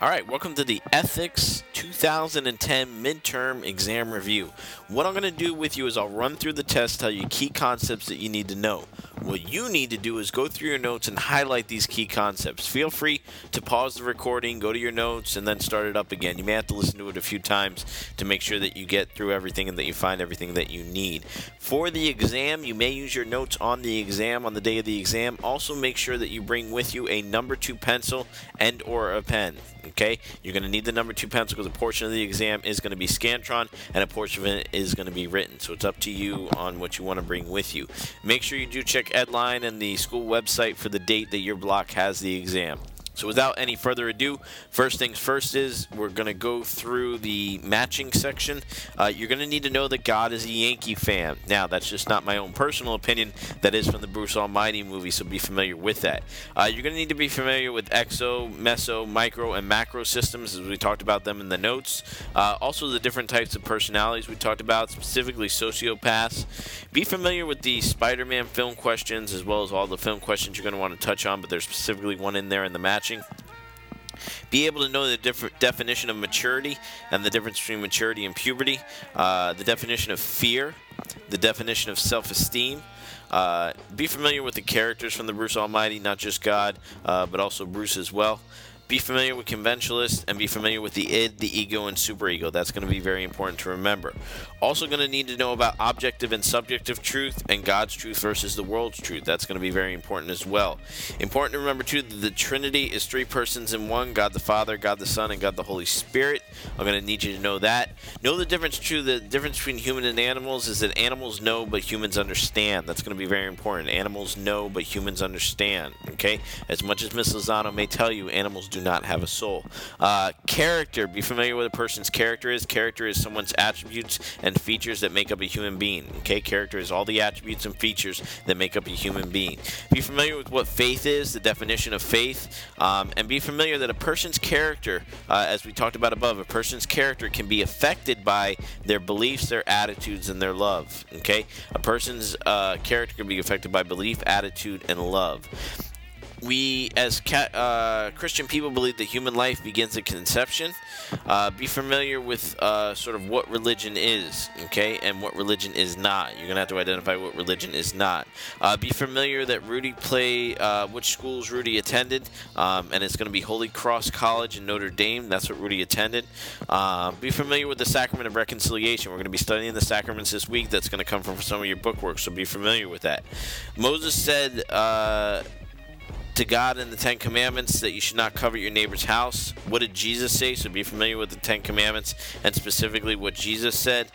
All right, welcome to the Ethics 2010 Midterm Exam Review. What I'm going to do with you is I'll run through the test, tell you key concepts that you need to know. What you need to do is go through your notes and highlight these key concepts. Feel free to pause the recording, go to your notes, and then start it up again. You may have to listen to it a few times to make sure that you get through everything and that you find everything that you need. For the exam, you may use your notes on the exam, on the day of the exam. Also make sure that you bring with you a number 2 pencil and or a pen. Okay, you're going to need the number 2 pencil because a portion of the exam is going to be Scantron and a portion of it is going to be written. So it's up to you on what you want to bring with you. Make sure you do check Edline and the school website for the date that your block has the exam. So without any further ado, first things first is we're going to go through the matching section. You're going to need to know that God is a Yankee fan. Now, that's just not my own personal opinion. That is from the Bruce Almighty movie, so be familiar with that. You're going to need to be familiar with exo, meso, micro, and macro systems, as we talked about them in the notes. Also, the different types of personalities we talked about, specifically sociopaths. Be familiar with the Spider-Man film questions, as well as all the film questions you're going to want to touch on, but there's specifically one in there in the match. Be able to know the different definition of maturity and the difference between maturity and puberty, the definition of fear, the definition of self-esteem. Be familiar with the characters from the Bruce Almighty, not just God, but also Bruce as well. Be familiar with conventionalists and be familiar with the id, the ego, and superego. That's going to be very important to remember. Also going to need to know about objective and subjective truth and God's truth versus the world's truth. That's going to be very important as well. Important to remember, too, that the Trinity is 3 persons in one: God the Father, God the Son, and God the Holy Spirit. I'm going to need you to know that. Know the difference, too. The difference between human and animals is that animals know, but humans understand. That's going to be very important. Animals know, but humans understand. Okay? As much as Miss Lozano may tell you, animals do not have a soul. Character. Be familiar with a person's character is. Character is someone's attributes and features that make up a human being. Okay, character is all the attributes and features that make up a human being. Be familiar with what faith is, the definition of faith, and be familiar that a person's character, as we talked about above, a person's character can be affected by their beliefs, their attitudes, and their love. Okay, a person's character can be affected by belief, attitude, and love. We, as Christian people, believe that human life begins at conception. Be familiar with sort of what religion is, okay, and what religion is not. You're going to have to identify what religion is not. Be familiar that which schools Rudy attended, and it's going to be Holy Cross College in Notre Dame. That's what Rudy attended. Be familiar with the Sacrament of Reconciliation. We're going to be studying the sacraments this week. That's going to come from some of your bookwork, so be familiar with that. Moses said to God in the 10 Commandments that you should not covet your neighbor's house. What did Jesus say? So be familiar with the 10 Commandments and specifically what Jesus said.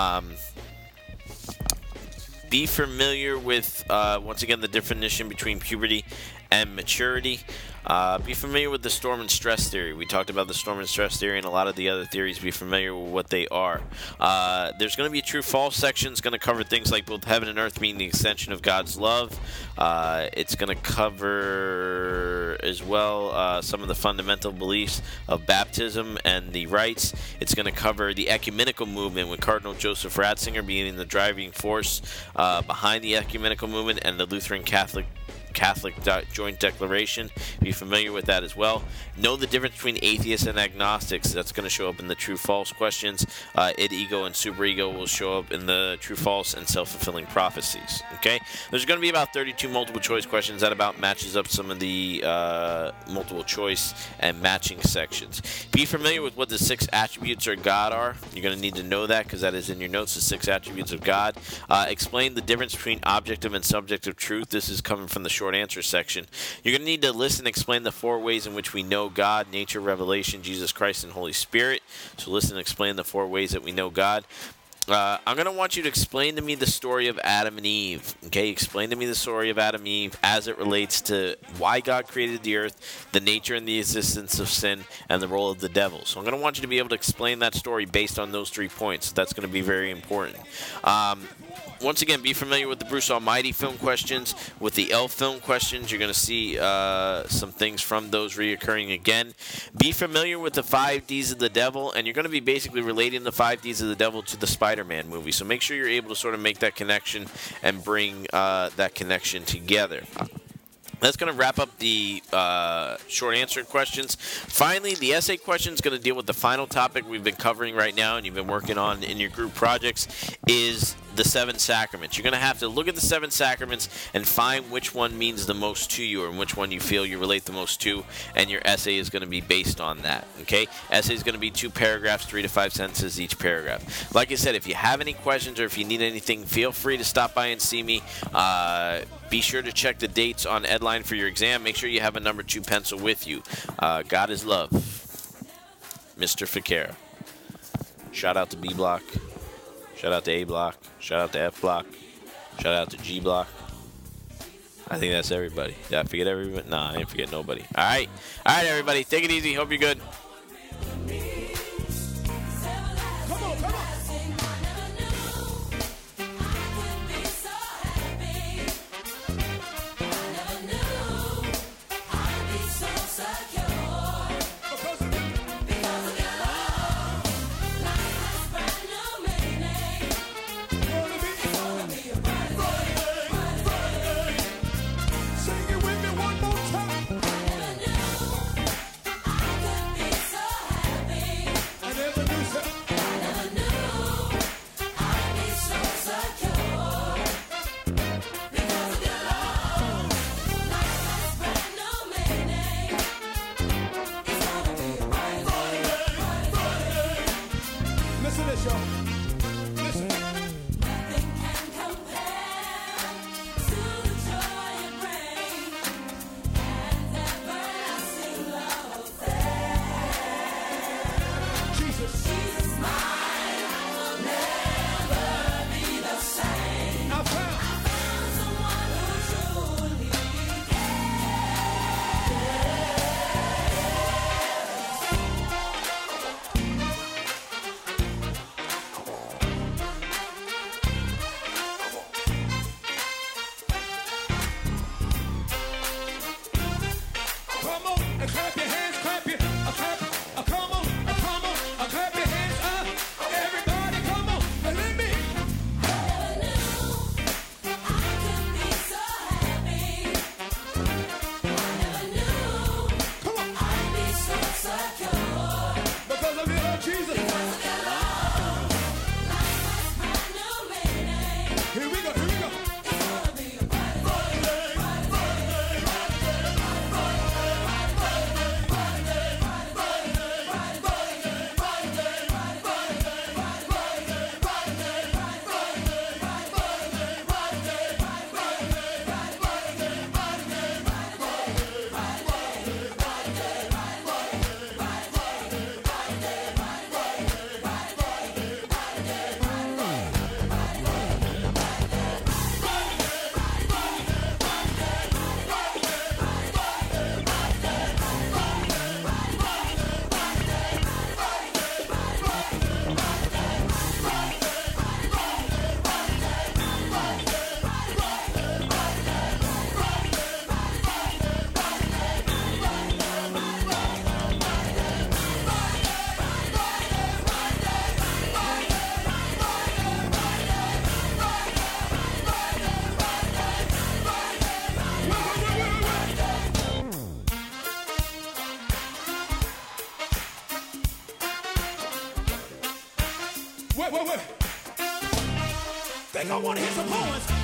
Be familiar with, once again, the definition between puberty and maturity. Be familiar with the storm and stress theory. We talked about the storm and stress theory and a lot of the other theories. Be familiar with what they are. There's going to be a true-false section. It's going to cover things like both heaven and earth being the extension of God's love. It's going to cover as well some of the fundamental beliefs of baptism and the rites. It's going to cover the ecumenical movement with Cardinal Joseph Ratzinger being the driving force behind the ecumenical movement and the Lutheran Catholic Joint Declaration. Be familiar with that as well. Know the difference between atheists and agnostics. That's going to show up in the true-false questions. Id, ego, and superego will show up in the true-false and self-fulfilling prophecies. Okay? There's going to be about 32 multiple-choice questions. That about matches up some of the multiple-choice and matching sections. Be familiar with what the 6 attributes of God are. You're going to need to know that because that is in your notes, the 6 attributes of God. Explain the difference between objective and subjective truth. This is coming from the short answer section. You're going to need to list and explain the 4 ways in which we know God: nature, revelation, Jesus Christ, and Holy Spirit. So listen and explain the 4 ways that we know God. I'm going to want you to explain to me the story of Adam and Eve. Okay, explain to me the story of Adam and Eve as it relates to why God created the earth, the nature and the existence of sin, and the role of the devil. So I'm going to want you to be able to explain that story based on those 3 points. That's going to be very important. Once again, be familiar with the Bruce Almighty film questions. With the Elf film questions, you're going to see some things from those reoccurring again. Be familiar with the 5 Ds of the devil, and you're going to be basically relating the 5 Ds of the devil to the Spider-Man movie. So make sure you're able to sort of make that connection and bring that connection together. That's going to wrap up the short answer questions. Finally, the essay question is going to deal with the final topic we've been covering right now and you've been working on in your group projects is the 7 sacraments. You're going to have to look at the 7 sacraments and find which one means the most to you or which one you feel you relate the most to, and your essay is going to be based on that, okay? Essay is going to be 2 paragraphs, 3 to 5 sentences each paragraph. Like I said, if you have any questions or if you need anything, feel free to stop by and see me. Be sure to check the dates on Edline for your exam. Make sure you have a number 2 pencil with you. God is love. Mr. Ficara. Shout out to B Block. Shout out to A Block. Shout out to F Block. Shout out to G Block. I think that's everybody. Did I forget everybody? Nah, I didn't forget nobody. All right. All right, everybody. Take it easy. Hope you're good. Wait. Think I want to hear some horns.